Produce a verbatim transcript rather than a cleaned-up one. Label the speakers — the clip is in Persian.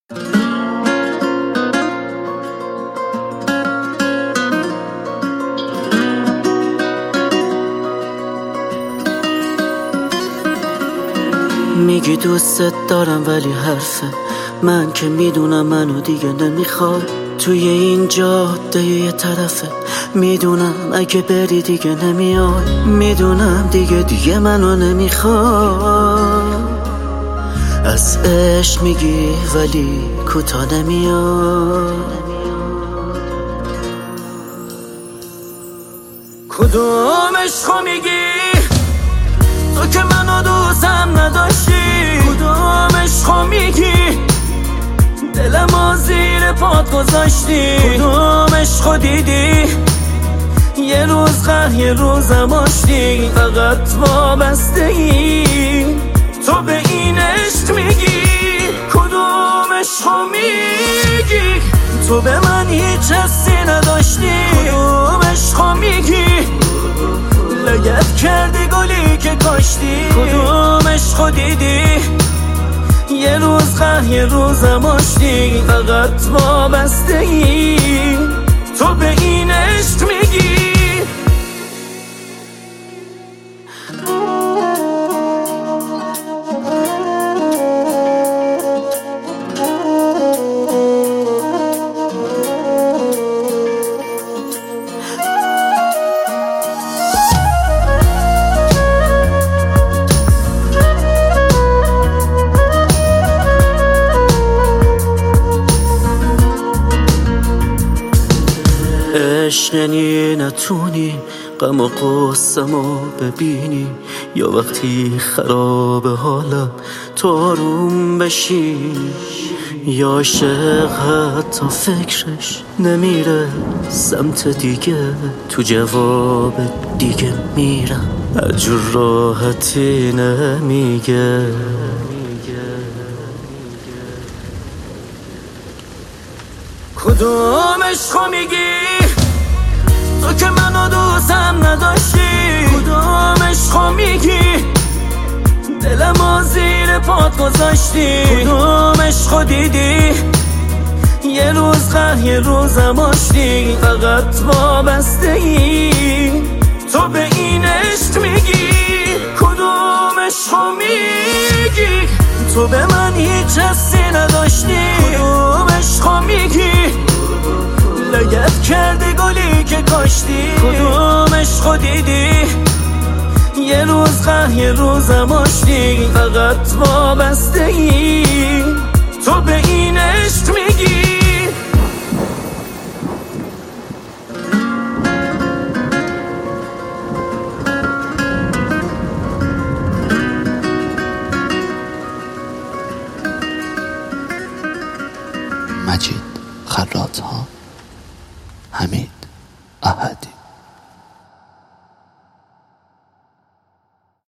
Speaker 1: میگی دوستت دارم ولی حرفه من که میدونم منو دیگه نمیخوای. توی این جاده یه طرفه میدونم اگه بری دیگه نمیای. میدونم دیگه دیگه منو نمیخوای. از عشق میگی ولی کوتا نمیای. کدوم عشقو میگی تو که منو دوستم نداشتی؟ کدوم عشقو میگی دلمو زیر پات گذاشتی؟ کدوم عشقو دیدی یه روز قهر یه روزم آشتی؟ فقط وابستگی تو به این عشق میگی. کدوم عشقو میگی تو به من هیچ حسی نداشتی؟ کدوم عشقو میگی لگد کردی گلی که کاشتی؟ کدوم عشقو دیدی یه روز قهر یه روزم آشتی؟ فقط وابستگی تو به این عشق میگی. عشق یعنی نتونی غم و غصه‌مو ببینی، یا وقتی خراب حالم تو آروم بشی، یا عاشق حتی فکرش نمیره سمت دیگه، تو جواب دیگه میرم هرجور راحتی نمیگه. کدوم عشقو میگی تو که منو دوستم نداشتی؟ کدوم عشقو میگی دلمو زیر پات گذاشتی؟ کدوم عشقو دیدی یه روز قهر یه روزم آشتی؟ فقط وابستگی تو به این عشق میگی. کدوم عشقو میگی تو به من هیچ حسی نداشتی؟ کدوم عشقو میگی لگد کردی گلی که کاشتی؟ کدوم عشقو دیدی یه روز قهر یه روزم آشتی؟ فقط وابستگی تو به این عشق میگی.
Speaker 2: مجید خراط‌ها، حمید احدی.